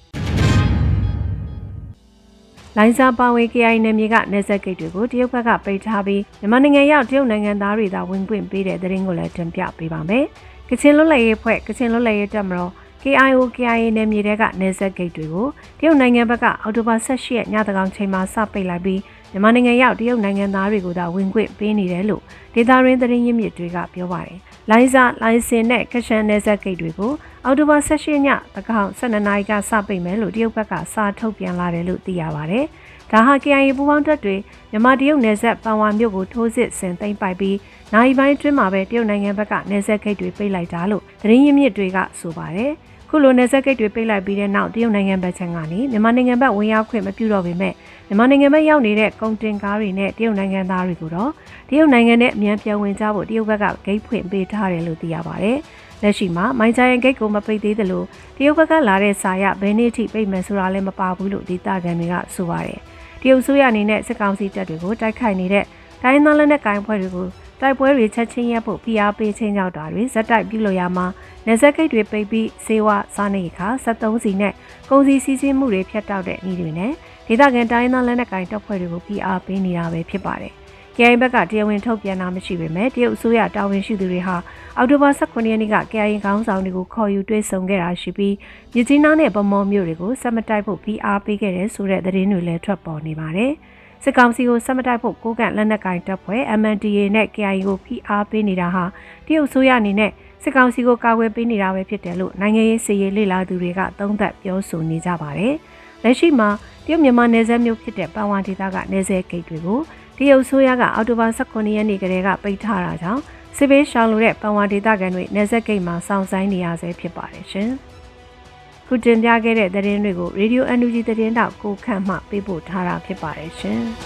လိုင်းစာပါဝင် K I A နယ်မြေကနေဆက်ဂိတ်တွေကိုတရုတ်ဘက်ကပိတ်ထားပြီးမြန်မာနိုင်ငံရောက်တရုတ်နိုင်ငံသားတွေသာဝင်ခွင့်ပေးတဲ့သတင်းကိုလည်းတင်ပြပေးပါမယ်။ကချင်လွတ်လပ်ရေးဖွဲ့ကချင်လွတ်လပ်ရေးတပ်မတော် K I O K I A နယ်မြေတွေကနေဆက်ဂိတ်တွေကိုတရုတ်နိုင်ငံဘက်ကအောက်တိုဘာ၁၈ရက်ညသကောင်ချိန်မှာစပိတ်လိုက်ပြီးမြန်မာနိုင်ငံရောက်တရုတ်နိုင်ငံသားတွေကိုသာဝင်ခွင့်ပေးနေတယ်လို့ဒေသရင်းသတင်းရင်းမြစ်တွေကပြောပါတယ်။လိုင်းစာလိုင်းစင်နဲ့ကရှန်နယ်ဆက်ဂိတ်တွေကိုအောက်တိုဘာ၁၈ရက်ညသကောင်၁၂နာရီကစပိတ်မယ်လို့တရုတ်ဘက်ကစာထုတ်ပြန်လာတယ်လို့သိရပါတယ်။ဒါဟာ K I A ပူးပေါင်းတပ်တွေမြန်မာတရုတ်နယ်ဆက်ပန်ဝါမြို့ကိုထိုးစစ်ဆင်သိမ်းပိုက်ပြီးနိုင်ပိုင်းအတွင်းမှာပဲတရုတ်နိုင်ငံဘက်ကနယ်ဆက်ဂိတ်တွေပိတ်လိုက်တာလို့သတင်းရင်းမြစ်တွေကဆိုပါတယ်။ခုလိုနယ်ဆက်ဂိတ်တွေပိတ်လိုက်ပြီးတဲ့နောက်တရုတ်နိုင်ငံဘက်ခြမ်းကနေမြန်မာနိုင်ငံဘက်ဝင်ရောက်ခွင့်မပြုတော့ပေမဲ့မြန်မာနိုင်ငံဘက်ရောက်နေတဲ့ကုန်တင်ကားတွေနဲ့တရုတ်နိုင်ငံသားတွေကိုတော့တရုတ်နိုင်ငံနဲ့အမြန်ပြန်ဝင်ကြဖို့တရုတ်ဘက်ကဂိတ်ဖွင့်ပေးထားတယ်လို့သိရပါတယ်။လက်ရှိမှာမိုင်းချိုင်ဂိတ်ကိုမပိတ်သေးသလိုတရုတ်ဘက်ကလာတဲ့စာရဘယ်နေ့ထိပိတ်မယ်ဆိုတာလည်းမပါဘူးလို့ဒေသခံတွေကဆိုပါတယ်။တရုတ်ဆိုရအနေနဲ့စစ်ကောင်စီတပ်တွေကိုတိုက်ခိုက်နေတဲ့တိုင်းသားလက်နက်ကိုင်ဖွဲ့တွေကိုတိုက်ပွဲတွေချက်ချင်းရပ်ဖို့ဖိအားပေးချင်းကြောက်တာတွေဇက်တိုက်ပြုလို့ရမှာနေဆက်ဂိတ်တွေပိတ်ပြီးစေဝါစားနေခါစက်သုံးစီနဲ့ကုန်စည်စီးဆင်းမှုတွေဖျက်တောက်တဲ့ဤတွေနဲ့ဒေသခံတိုင်းသားလက်နက်ကိုင်တပ်ဖွဲ့တွေကိုဖိအားပေးနေတာပဲဖြစ်ပါတယ်။ K I A ဘက်ကတရားဝင်ထုတ်ပြန်တာမရှိပေမဲ့တရုတ်အစိုးရတာဝန်ရှိသူတွေဟာအောက်တိုဘာ၁၉ရက်နေ့က K I A ခေါင်းဆောင်တွေကိုခေါ်ယူတွေ့ဆုံခဲ့တာရှိပြီးမြစ်ကြီးနားနဲ့ဗမော်မြို့တွေကိုစက်မတိုက်ဖို့ဖိအားပေးခဲ့တဲ့ဆိုတဲ့သတင်းတွေလည်းထွက်ပေါ်နေပါတယ်။စစ်ကောင်စီကိုစက်မတိုက်ဖို့ကိုကန့်လက်နက်ကိုင်တပ်ဖွဲ့ M N D A နဲ့ K I A ကိုဖိအားပေးနေတာဟာတရုတ်အစိုးရအနေနဲ့စစ်ကောင်စီကိုကာကွယ်ပေးနေတာပဲဖြစ်တယ်လို့နိုင်ငံရေးစည်ရေးလေ့လာသူတွေကသုံးသပ်ပြောဆိုနေကြပါတယ်။လက်ရှိမှာတရုတ်မြန်မာနယ်စပ်မြို့ဖြစ်တဲ့ပန်ဝါဒေသကနယ်စပ်ဂိတ်တွေကိုတရုတ်အစိုးရကအောက်တိုဘာ၁၉ရက်နေ့ကတည်းကပိတ်ထားတာကြောင့်စစ်ဘေးရှောင်လို့တဲ့ပန်ဝါဒေသခံတွေနယ်စပ်ဂိတ်မှာစောင့်ဆိုင်းနေရဆဲဖြစ်ပါတယ်ရှင်။ခုတင်ပြခဲ့တဲ့သတင်းတွေကို Radio N U G သတင်းတောက်ကိုခန့်မှပေးပို့ထားတာဖြစ်ပါတယ်ရှင်။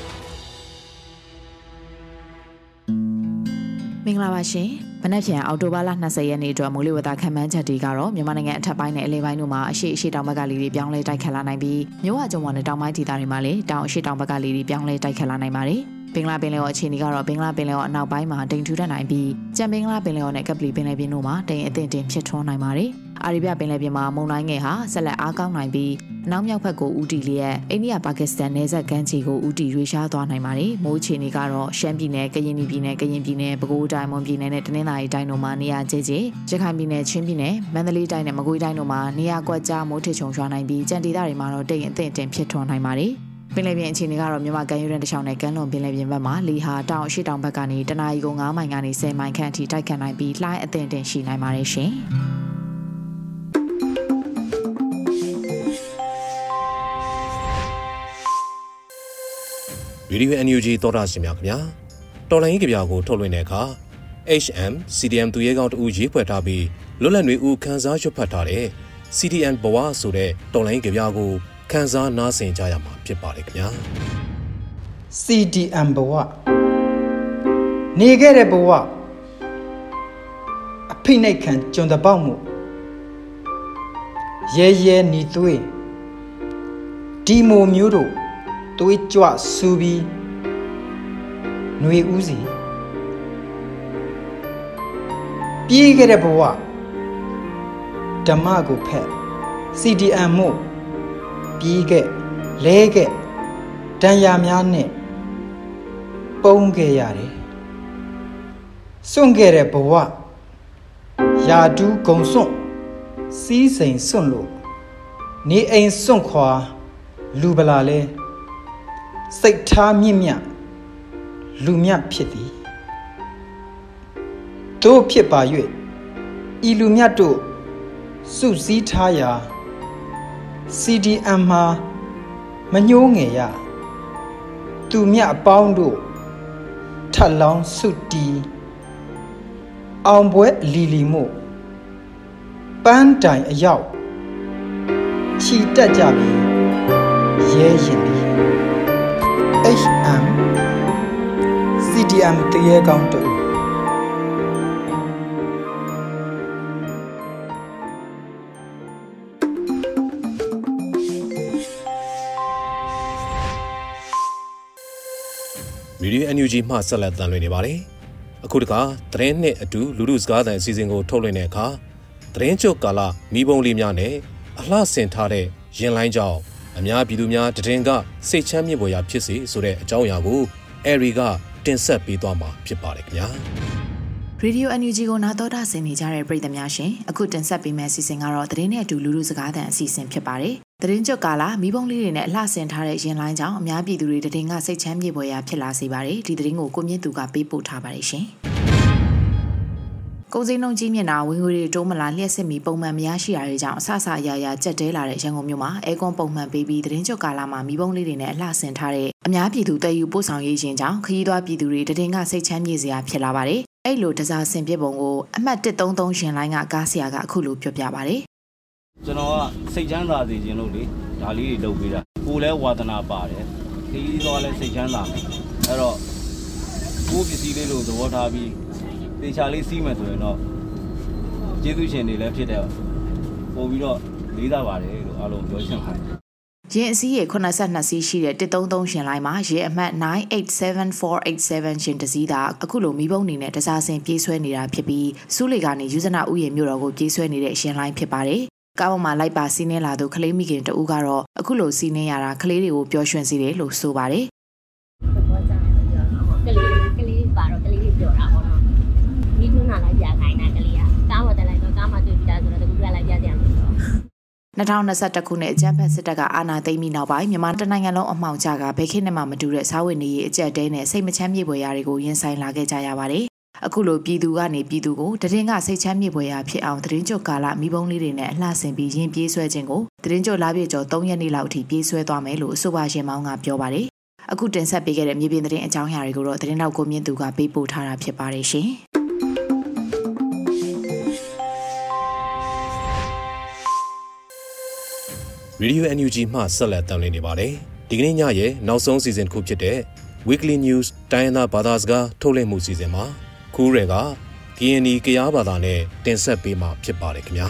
မင်္ဂလာပါရှင်။မနက်ဖြန်အောက်တိုဘာလ၂၀ရက်နေ့အတွက်မိုးလေဝသခန့်မှန်းချက်တွေကတော့မြန်မာနိုင်ငံအထက်ပိုင်းနဲ့အလယ်ပိုင်းတို့မှာအရှိအရှိတောင်ဘက်ကလေတွေပြောင်းလဲတိုက်ခတ်လာနိုင်ပြီးမြို့ဝကျုံဝါနဲ့တောင်ပိုင်းဒေသတွေမှာလည်းတောင်အရှိတောင်ဘက်ကလေတွေပြောင်းလဲတိုက်ခတ်လာနိုင်ပါတယ်။ပင်လပင်လယ်ော်အခြေအနေကတော့ပင်လပင်လယ်ော်အနောက်ပိုင်းမှာတိမ်ထူထပ်နိုင်ပြီးကြံပင်လပင်လယ်ော်နဲ့ကပလီပင်လယ်ပြင်တို့မှာတိမ်အထင်တင်ဖြစ်ထွန်းနိုင်ပါတယ်။အာရီဗျပင်လယ်ပြင်မှာမုန်တိုင်းငယ်ဟာဆက်လက်အားကောင်းနိုင်ပြီးအနောက်မြောက်ဘက်ကိုဦးတည်လျက်အိန္ဒိယပါကစ္စတန်နယ်စပ်ကမ်းခြေကိုဦးတည်ရွေ့ရှားသွားနိုင်ပါတယ်။မိုးအခြေအနေကတော့ရှမ်းပြည်နယ်ကရင်ပြည်နယ်ကရင်ပြည်နယ်ပဲခူးတိုင်းမွန်ပြည်နယ်နဲ့တနင်္သာရီတိုင်းတို့မှာနေရာကျကျရခိုင်ပြည်နယ်ချင်းပြည်နယ်မန္တလေးတိုင်းနဲ့မကွေးတိုင်းတို့မှာနေရာကွက်ကြားမိုးထစ်ချုံရွာနိုင်ပြီးကြံဒေသတွေမှာတော့တိမ်အထင်တင်ဖြစ်ထွန်းနိုင်ပါတယ်။ပင်လယ်ပြင်အခြေအနေကတော့မြန်မာကမ်းရိုးတန်းတစ်လျှောက်နဲ့ကမ်းလွန်ပင်လယ်ပြင်ဘက်မှာလေဟာတောင်အရှိတောင်ဘက်ကနေတနအီကို၅မိုင်ကနေ၁၀မိုင်ခန့်အထိတိုက်ခတ်နိုင်ပြီးလှိုင်းအထင်တင်ရှိနိုင်ပါတယ်ရှင်။
Radio N U G သောတာရှင်များခင်ဗျာတော်လိုင်းကြီးကြပြကိုထုတ်လွှင့်တဲ့အခါ H M C D M သူရဲကောင်းတူရေးဖွဲ့ထားပြီးလွတ်လပ်နေဦးခန်းစားရွတ်ဖတ်ထားတဲ့ C D M ဘဝဆိုတဲ့တော်လိုင်းကြီးကြပြကိုခန်းစားနားဆင်ကြရမှာဖြစ်ပါတယ်ခင်ဗျာ
C D M ဘဝနေခဲ့တဲ့ဘဝအဖိနှိတ်ခံကျွန်တပေါက်မှုရဲရဲနီသွေးဒီမိုမျိုးတို့သွေးကြွဆူပြီးຫນွေဦးစီပြေးခဲ့တဲ့ဘဝဓမ္မကိုဖက် C D M မို့ပြေးခဲ့လဲခဲ့တန်ရာများနဲ့ပုံခဲ့ရတယ်စွန့်ခဲ့တဲ့ဘဝယာဒူးဂုံစွန့်စီးစိမ်စွန့်လို့နေအိမ်စွန့်ခွာလူပလာလဲစိတ်ထားမြင့်မြတ်လူမြတ်ဖြစ်သည်တို့ဖြစ်ပါ၍ဤလူမြတ်တို့စုစည်းထားရာ C D M မှာမညှိုးငယ်ရသူမြတ်အပေါင်းတို့ထပ်လောင်းစုတီအောင်ပွဲလီလီမို့ပန်းတိုင်အရောက်ချီတက်ကြပြီရဲရင်သည် H M C D M တရေကောင်းတို့
Radio N U G မှဆက်လက်တန်လွှင့်နေပါတယ်အခုတခါသတင်းနဲ့အတူလူလူစကားသံအစီအစဉ်ကိုထုတ်လွှင့်တဲ့အခါသတင်းချုပ်ကာလမီးပုံးလေးများနဲ့အလှဆင်ထားတဲ့ရင်လိုင်းကြောင့်အများပြည်သူများတရင်ကစိတ်ချမ်းမြေ့ဖွယ်ရာဖြစ်စေဆိုတဲ့အကြောင်းအရာကိုအဲရီကတင်ဆက်ပေးသွားမှာဖြစ်ပါတယ်ခင်ဗျာ
ရေဒီယို အန် ယူ ဂျီ ကိုနားတော်တာဆင်နေကြတဲ့ပရိသတ်များရှင်အခုတင်ဆက်ပေးမယ့်အစီအစဉ်ကတော့သတင်းနဲ့အတူလူလူစကားသံအစီအစဉ်ဖြစ်ပါတယ်သတင်းကြွကာလာမီးပုံးလေးတွေနဲ့အလှဆင်ထားတဲ့ရင်လိုင်းကြောင့်အများပြည်သူတွေတရင်ကစိတ်ချမ်းမြေ့ဖွယ်ရာဖြစ်လာစေပါတယ်ဒီသတင်းကိုကိုမြင့်သူကပေးပို့ထားပါတယ်ရှင်ကုန်စည်နှုန်းကြီးမြင့်တာဝင်ငွေတွေတိုးမလာလျှက်စစ်မီပုံမှန်မရရှိတာတွေကြောင့်အဆအဆအရာရာကြက်တဲလာတဲ့ရန်ကုန်မြို့မှာအဲကွန်ပုံမှန်ပေးပြီးသတင်းကြွကာလာမှာမီးပုံးလေးတွေနဲ့အလှဆင်ထားတဲ့အများပြည်သူတည်ယူပို့ဆောင်ရေးရင်ကြောင့်ခရီးသွားပြည်သူတွေတရင်ကစိတ်ချမ်းမြေ့စရာဖြစ်လာပါတယ်အဲ့လိုတစားဆင်ပြပုံကိုအမှတ်တစ်သုံးသုံးရှင်လိုင်းကကားဆရာကအခုလိုပြောပြပါတယ်
ကျွန်တော်ကစိတ်ချမ်းသာစေခြင်းလို့လေဒါလေးတွေလုပ်ပေးတာကိုယ်လည်းဝါသနာပါတယ်ခရီးသွားလည်းစိတ်ချမ်းသာမယ်အဲ့တော့ကိုယ်ပစ္စည်းလေးလို့သဘောထားပြီးတေချာလေးစီးမယ်ဆိုရင်တော့ကျေးဇူးရှင်တွေလည်းဖြစ်တယ်ပို့ပြီးတော့လေးစားပါတယ်လို့အားလုံးပြောချင်ပါတယ်
ရင်အစည်းရေeighty-twoစီးရှိတဲ့one thirty-threeရှင်လိုင်းမှာရေအမှတ်nine eight seven four eight sevenရှင်တစည်းသာအခုလိုမီးပုံးနေနဲ့တစားစင်ပြေးဆွဲနေတာဖြစ်ပြီးစူးလေကနေယူဇနာဥယျာဉ်မြို့တော်ကိုပြေးဆွဲနေတဲ့ရှင်လိုင်းဖြစ်ပါတယ်ကားပေါ်မှာလိုက်ပါစီးနှင်းလာသူကလေးမိခင်တဦးကတော့အခုလိုစီးနှင်းရတာကလေးတွေကိုပျော်ရွှင်စေတယ်လို့ဆိုပါတယ်
ကလေးကလေးပါတော့ကလေးတွေပျော်တာပေါ့နော်မိထွန်းလာလိုက်ပြခိုင်းတာကလေးကကားပေါ်တက်လိုက်တော့ကားမှာတွေ့ပြီးသားဆိုတော့တကူကလိုက်ပြကြတယ်
2021ခုနှစ်အကြမ်းဖက်စစ်တပ်ကအာဏာသိမ်းပြီးနောက်ပိုင်းမြန်မာတနိုင်ငံလုံးအမှောင်ကျကဘယ်ခေတ်မှမတူတဲ့စားဝတ်နေရေးအကျပ်တဲနဲ့စိတ်မချမ်းမြေ့ဖွယ်ရာတွေကိုရင်ဆိုင်လာခဲ့ကြရပါတယ်။အခုလိုပြည်သူကနေပြည်သူကိုတရင်ကစိတ်ချမ်းမြေ့ဖွယ်ရာဖြစ်အောင်တရင်ကျုပ်ကာလမိဘုံလေးတွေနဲ့အလှဆင်ပြီးရင်ပြေးဆွဲခြင်းကိုတရင်ကျုပ်လာပြည့်ကျော်threeရက်နေ့လောက်အထိပြေးဆွဲသွားမယ်လို့အဆိုပါရှင်မောင်းကပြောပါတယ်။အခုတင်ဆက်ပေးခဲ့တဲ့မြေပြင်သတင်းအကြောင်းအရာတွေကိုတော့တရင်တော့ကိုမြင့်သူကပေးပို့ထားတာဖြစ်ပါတယ်ရှင်။
ရေဒီယို အန် ယူ ဂျီ မှဆက်လက်တင်ပြနေပါတယ်။ဒီကနေ့ညရဲ့နောက်ဆုံးစီစဉ်တစ်ခုဖြစ်တဲ့ Weekly News တိုင်းရင်းသားဘာသာစကားထုတ်လွှင့်မှုစီစဉ်မှာခူးရဲက ကရင်နီကရားဘာသာနဲ့တင်ဆက်ပေးမှာဖြစ်ပါတယ်ခင်ဗျာ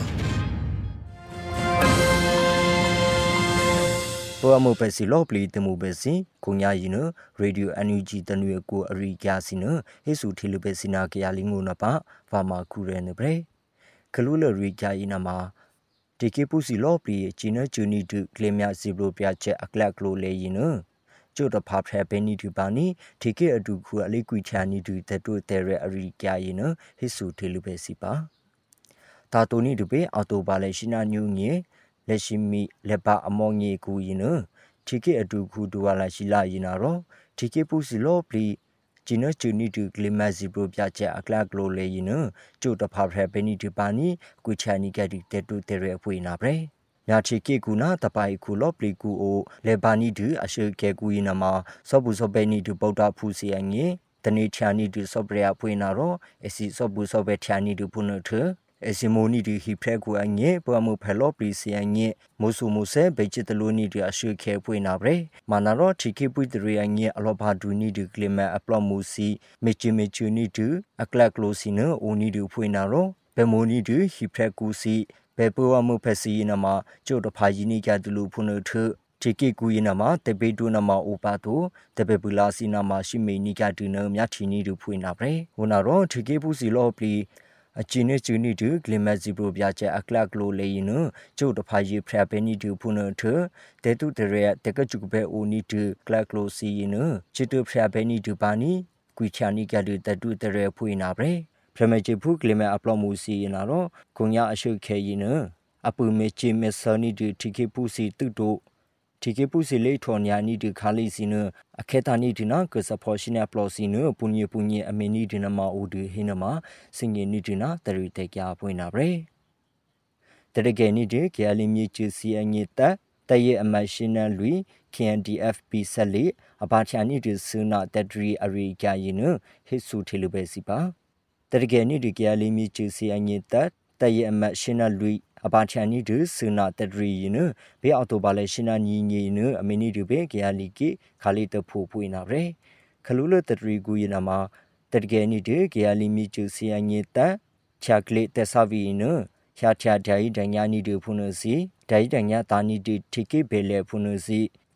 ။ဘောမပစီလောပလီတမှုပစီခုညာယီနရေဒီယို အန် ယူ ဂျီ တနွေကိုအရိကျစီနဟေစုထီလူပစီနာကရားလီငုနပါဘာမာခူရဲနဘရေခလူလရိကျယီနမှာဒီကေပူစီလောပလီဂျီနဂျူနီဒူကလီမြစီဘလိုပြချက်အကလက်ကလိုလေယီနကျို့တဖာဖရဘဲနီတူပါနီဒီကေအတူခုအလေးကွီချာနီတူတတုတဲရအရိကျယီနဟိစုထေလူပဲစီပါတာတိုနီတူပေအော်တိုပါလေရှိနာညူငေလက်ရှိမီလက်ပါအမောငေကူယီနဒီကေအတူခုဒူဝါလာရှိလာယီနာရောဒီကေပူစီလောပလီဂျီနဂျူနီတူကလီမြစီဘလိုပြချက်အကလက်ကလိုလေယီနကျို့တဖာဖရဘဲနီတူပါနီကွီချာနီကတူတတုတဲရအဖွေနာပရေညာချီကေကူနာတပိုင်ကူလောပလီကူအိုလေဘာနီဒူအရှိကေကူယီနမှာစောဘူးစောပဲနီဒူပုတ်တာဖူစီအငေတနေချာနီဒူစောပရအဖွေနာရောအစီစောဘူးစောပဲချာနီဒူဖုနထအစီမိုနီဒူဟိဖရကူအငေပဝမှုဖလောပလီစီအငေမိုဆူမိုဆဲဘေချစ်တလိုနီဒူအရှိကေဖွေနာပရေမာနာရောချီကေပွိတရီအငေအလောဘာဒူနီဒူကလီမအပလောမူစီမေချီမေချူနီဒူအကလက်ကလိုစီနအိုနီဒူဖွေနာရောဘေမိုနီဒူဟိဖရကူစီဘေပဝမှုဖစီနမှာကျို့တဖာယီနီကတူလူဖုန်ထတီကေကူယီနမှာတပေတူနမှာအိုပါတိုတပေပူလာစီနမှာရှိမေနီကတူနမြချီနီတူဖွေနာပရေဝနာရောတီကေပူစီလောပလီအချီနေချူနီတူဂလီမက်စီဘရိုပြချက်အကလကလိုလေယီနကျို့တဖာယီဖရဘဲနီတူဖုန်ထတေတူတရတကချူဘဲအိုနီတူကလကလိုစီယီနချီတူဖရဘဲနီတူပါနီကွီချာနီကတူတတူတရဖွေနာပရေပရမချေဖုကလီမအပလောမူစီနာရောခုံညာအရှုခဲယီနအပူမေချေမဆနီတူတီကေပူစီတုတိုတီကေပူစီလေထော်ညာနီတူခါလီစီနအခေတာနီဒီနာကစဖောရှိနေပလောစီနပုန်ညပုန်ညအမီနီဒီနမအိုဒူဟိနမစင်ငေနီဒီနာတရီတေကြပွင့်နာပရေတရကေနီဒီကေအလီမြေချီစီအငေတတရဲ့အမရှင်နလူ K N D F P ဆက်လေအဘာချာနီတူဆူနာတဒရီအရိကြယီနဟိဆူထေလူပဲစီပါတရကေနီဒီကေအလီမြေချီစီအငေတတရဲ့အမရှင်နလူအဘာချာနီဒူဆူနာတဒရီနဘေအော်တိုဘာလေရှင်နာညီညီနအမီနီဒူဘေကယာလီကီခါလီတဖိုပွေနာရဲခလူလတဒရီကူယနာမှာတဒဂဲနီဒကယာလီမီချူစီအငေတချာကလီတဆာဗီနချာချာဒိုင်ဒညာနီဒူဖုန်စီဒိုင်ဒညာတာနီဒီတီကေဘေလေဖုန်စီဖ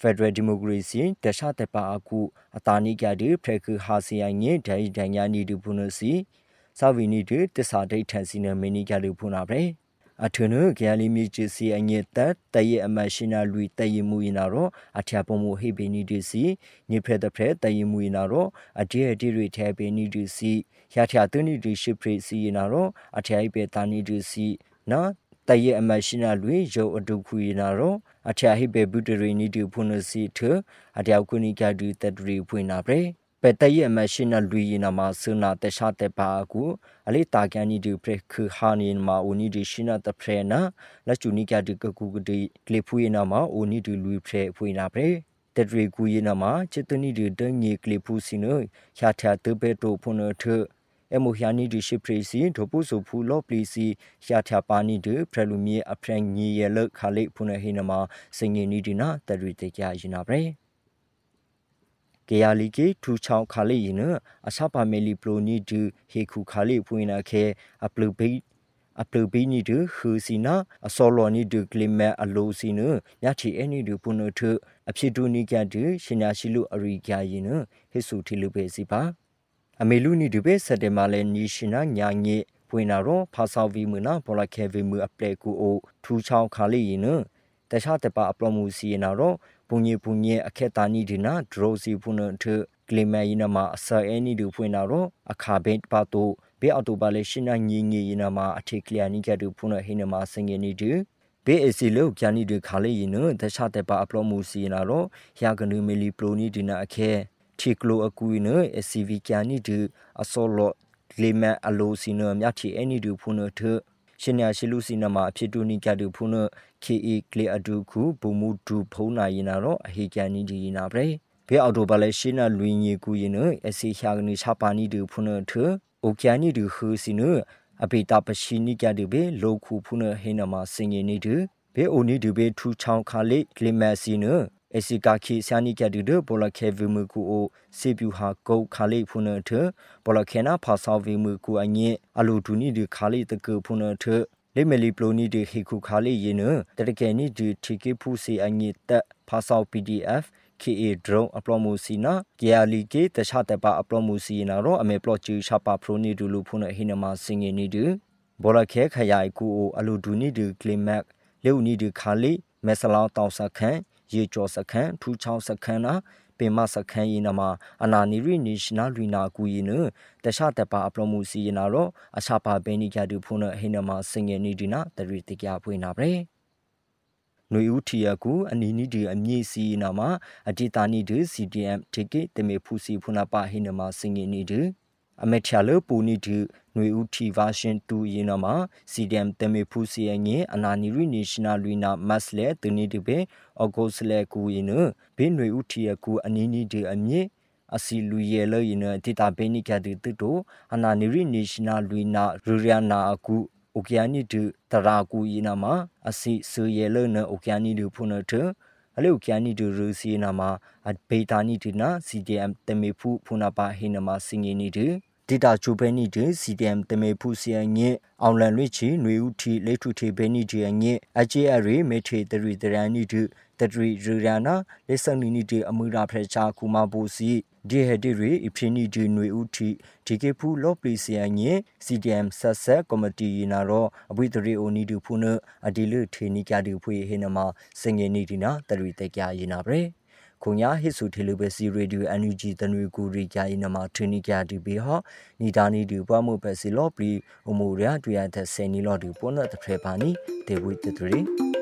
Federal Democracy တခြားတပါအခုအတာနိကတိဖရခဟာစီယငေဒိုင်ဒိုင်ယာနီဒူဖုနစီစာဝီနီတေတစာဒိတ်ထန်စီနမနီကလူဖုနာပဲအထနကရလီမီချစီအငေတတယေအမရှင်နာလူတယေမူရင်နာရောအထျာပမှုဟေဘီနီဒီစီနိဖရတဖရတယေမူရင်နာရောအဒီအဒီရီထဲဘီနီဒီစီရထျာတနီဒီရှိပရိစီရင်နာရောအထျာအိပေတာနီဒီစီနော်တယေအမရှင်နာလူယောအဒုခုရင်နာရောအထျာဟိပေဘူတရီနီဒီဖုနစီထအတျာကုနီကဒူတဒရီဖွင့်နာပဲပတယေမရှင်နာလူရင်နာမဆနာတခြားတပါကူအလေးတာကန်နီဒီပရခဟာနီမာအိုနီဒီရှင်နာတဖရနာလက်ချူနီကဒူကကူကဒီကလီဖူရင်နာမအိုနီဒီလူဖရဖွင့်နာပဲတဒရီကူရင်နာမချစ်တနီဒီတငေကလီဖူစီနိုရှာထတဘေတိုဖုန်ထအမိုဟယာနီဒီရှိပရီစီဒိုပုစုဖူလောပလီစီရှာထပါနီဒီဖရလူမီအဖရငီရလခါလိဖုန်ဟိနမစငေနီဒီနာတရီတေကြရင်နာပဲကေယာလီကေထူချောင်းခါလေးရင်အစပါမေလီပလိုနီဒူဟေခုခါလေးဖွင့်နာခဲအပလူဘိအပလူဘိနီဒူခူစီနာအစောလောနီဒူကလီမဲအလိုစီနညချီအနီဒူပုနထအဖြစ်တူနီကဒူရှင်ညာရှိလူအရိကြရင်ဟေဆူထီလူပဲစီပါအမေလူနီဒူပဲစက်တမလဲနီရှင်နာညာငေဖွင့်နာရောဖာဆောက်ဗီမနာဘောလခဲဗီမအပလေကူအိုထူချောင်းခါလေးရင်တခြားတပါအပလမှုစီနာရောပုန်ညပုန်ညအခက်တာနီဒီနာဒရိုစီဖုန်ထကလီမဲယနမအဆာအနီဒူဖွင့်နာရောအခါဘိတ်ပါတိုဘေအော်တိုပါလေရှင်နာငီငီယနမအထေကလျာနီကဒူဖုန်ဟိနမစငေနီဒူဘေအစီလောကျန်နီဒူခါလေးယနတခြားတပါအပလမှုစီနာရောယာကနူမီလီပလိုနီဒီနာအခဲတီကလိုအကူနအစီဗီကျန်နီဒူအစောလောကလီမဲအလိုစီနမြတ်ချီအနီဒူဖုန်ထရှင်ညာရှိလူစီနမအဖြစ်တူနီကဒူဖုန်ခေအီကလေအဒူခုဘူမူဒူဖုံနာရင်နာတော့အဟေကန်နီဒီနာပဲဘေအော်တိုဘလဲရှင်းနာလူညေကူရင်အစီရှာကနီချပါနီဒူဖုန်ထအိုကန်နီဒူခူစီနအပေတာပရှိနီကဒူဘေလောခုဖုန်ဟေနမစင်ငေနီဒူဘေအိုနီဒူဘေထူချောင်းခါလေကလီမက်စီနအစီကာခီဆာနီကဒူဒဘောလခဲဗီမကူအိုစေပြူဟာကုတ်ခါလေဖုန်ထဘောလခဲနာဖာဆောဗီမကူအငေအလူဒူနီဒီခါလေတကူဖုန်ထလေမလီပလိုနီဒီခိခုခါလေးရင်တရကဲနီဒီတီကေဖူစီအငိတဖာဆော ပီ ဒီ အက်ဖ် ကေ အေ drone အပလော့မိုစီနာကေယာလီကေတခြားတပါအပလော့မိုစီနာရောအမေပလော့ချီရှာပါဖရိုနီဒူလူဖုန်ဟိနမစင်ငေနီဒူဘောလခဲခရိုင်ကူအိုအလူဒူနီဒီကလီမက်လေဦးနီဒီခါလေးမက်ဆလောင်းတောင်စခန်းရေကျော်စခန်းထူချောင်းစခန်းနာပေမစခန်းရင်နမှာအနာနီရီနေရှင်နယ်ရီနာကူရင်တခြားတပါအပလော့မှုစီရင်နာတော့အစာပါဘဲနီကဒူဖုန်ဟိနမစင်ငယ်နီဒီနာတရီတကြဖွင့်နာပဲနွေဦးထီယကူအနီနီဒီအမြင့်စီနာမှာအဒီတာနီဒီ စီ ဒီ အမ် တိကေတမေဖူစီဖုနာပါဟိနမစင်ငယ်နီဒီအမေချာလပူနီဒီနွေဦးထီဗာရှင်တူရင်နာမှာ စီ ဒီ အမ် တမေဖူစီအငေအနာနီရီနေရှင်နယ်ရီနာမတ်လေတနီဒီဘေအော်ဂိုစလေကူရင်ဘေနွေဦးထီယကူအနီနီဒီအမြင့်အစီလူရဲလရင်တိတာဘေနီကဒူတူတိုအနာနီရီနေရှင်နယ်ရီနာရူရယာနာအကူအိုကီယာနီဒူတရာကူရင်နာမှာအစီဆူရဲလနအိုကီယာနီဒူဖုန်ထအလေအိုကီယာနီဒူရူစီနာမှာအဘေတာနီဒီနာ စီ ဒီ အမ် တမေဖူဖုနာပါဟိနမစင်ငီနီဒီဒေတာချိုဘဲနီဒီ စီ ဒီ အမ် တမေဖူစီအငေအောင်လန်ရိချီနွေဦးထီလေထုထေဘဲနီဒီအငေအဂျေအရီမေထေတရီတရန်နီဒီတရီရူရနာလေဆန်နီနီဒီအမူရာဖရချာကူမာဘူစီဒီဟဒီရီအဖြစ်နီဒီနွေဦးထီဒီကေဖူလော့ပလီစီအငေ စီ ဒီ အမ် ဆက်ဆက်ကော်မတီနာရောအဘိတရီအိုနီဒီဖုနအဒီလူထေနီကဒီဖွေဟေနမစငေနီဒီနာတရီတေကြရင်နာပဲခုညာဟစ်ဆူထေလူပဲစီရေဒီယို အန် ယူ ဂျီ တနွေကူရီကြရင်နမထနီကြဒီဘေဟနီဒါနီဒီပွားမှုပဲစီလော့ပလီအမူရာတွေ့ရတဲ့ဆယ်နီလော့ဒီပေါ်နတ်ဖရပါနီဒေဝိတတရီ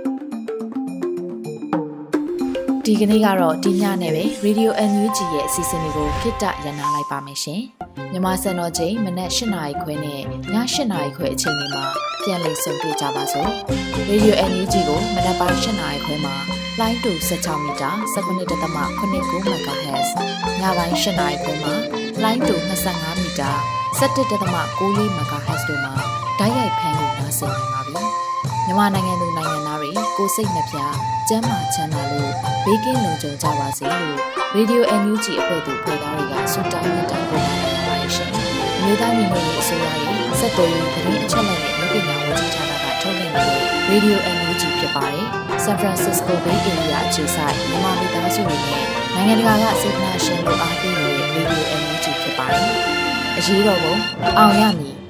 ဒီကနေ့ကတော့ဒီညနဲ့ပဲ Radio အန် ယူ ဂျီ ရဲ့အစီအစဉ်လေးကိုခਿੱတရနာလိုက်ပါမယ်ရှင်။မြန်မာစံတော်ချိန်မနက်၈နာရီခွဲနဲ့ည၈နာရီခွဲအချိန်တွေမှာပြန်လည်ဆုံတွေ့ကြပါစို့။ Radio အန် ယူ ဂျီ ကိုမနက်ပိုင်း၈နာရီခွဲမှာလိုင်းတူ၁၆မီတာ၁၉.၇၉ MHz ညပိုင်း၈နာရီခွဲမှာလိုင်းတူ၂၅မီတာ၁၁.၉၄ MHz တို့မှာဓာတ်ရိုက်ဖမ်းလို့နားဆင်နိုင်ပါပြီ။မြန်မာနိုင်ငံသူနိုင်ငံသားတွေကိုစိတ်နှပြကျန်းမာချမ်းသာလို့ဘေးကင်းလုံခြုံကြပါစေလို့ Radio အန် ယူ ဂျီ အဖွဲ့သူဖွဲ့သားတွေကဆုတောင်းမြတ်တာပို့နေပါရရှင်။မြေသားညီမတွေအစိုးရရဲ့စက်တော်ရင်သတင်းအချက်အလက်တွေပညာဝန်ကြီးဌာနကထုတ်လွှင့်နေတဲ့ Radio အန် ယူ ဂျီ ဖြစ်ပါတယ်။ San Francisco Bay Area အခြေစိုက်မြန်မာမိသားစုတွေနဲ့နိုင်ငံတကာကစေတနာရှင်တို့အားပေးနေတဲ့ Radio အန် ယူ ဂျီ ဖြစ်ပါတယ်။အရေးတော်ပုံအောင်ရမည်